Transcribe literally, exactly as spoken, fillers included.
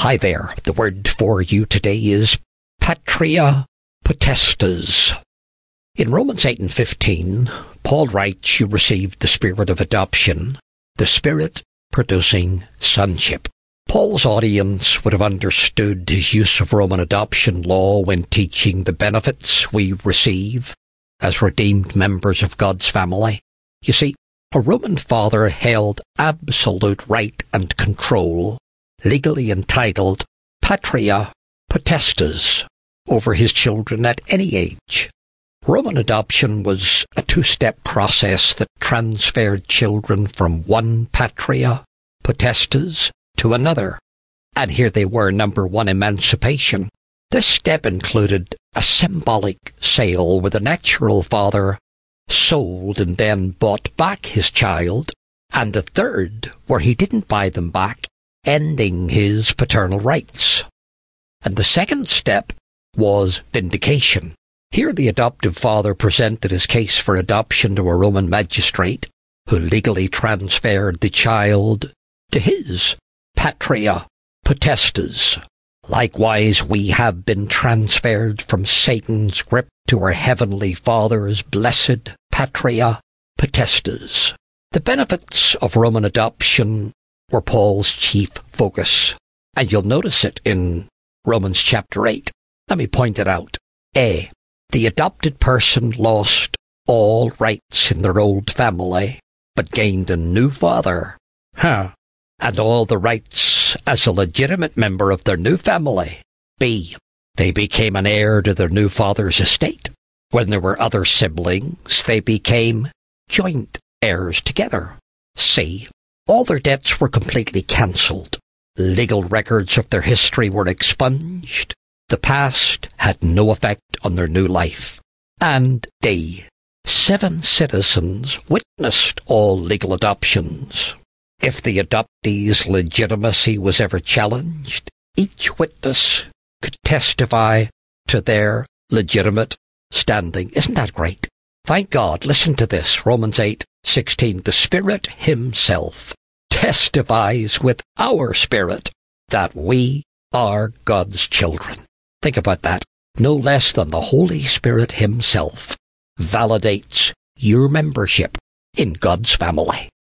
Hi there. The word for you today is patria potestas. In Romans eight and fifteen, Paul writes, you received the spirit of adoption, the spirit producing sonship. Paul's audience would have understood his use of Roman adoption law when teaching the benefits we receive as redeemed members of God's family. You see, a Roman father held absolute right and control, legally entitled patria potestas, over his children at any age. Roman adoption was a two-step process that transferred children from one patria potestas to another. And here they were, number one, emancipation. This step included a symbolic sale where the natural father sold and then bought back his child, and a third where he didn't buy them back, ending his paternal rights. And the second step was vindication. Here the adoptive father presented his case for adoption to a Roman magistrate, who legally transferred the child to his patria potestas. Likewise, we have been transferred from Satan's grip to our Heavenly Father's blessed patria potestas. The benefits of Roman adoption were Paul's chief focus, and you'll notice it in Romans chapter eight. Let me point it out. A. The adopted person lost all rights in their old family, but gained a new father. Huh. And all the rights as a legitimate member of their new family. B. They became an heir to their new father's estate. When there were other siblings, they became joint heirs together. C. All their debts were completely cancelled. Legal records of their history were expunged. The past had no effect on their new life. And D. Seven citizens witnessed all legal adoptions. If the adoptee's legitimacy was ever challenged, each witness could testify to their legitimate standing. Isn't that great? Thank God. Listen to this. Romans eight sixteen. The Spirit Himself testifies with our spirit that we are God's children. Think about that. No less than the Holy Spirit Himself validates your membership in God's family.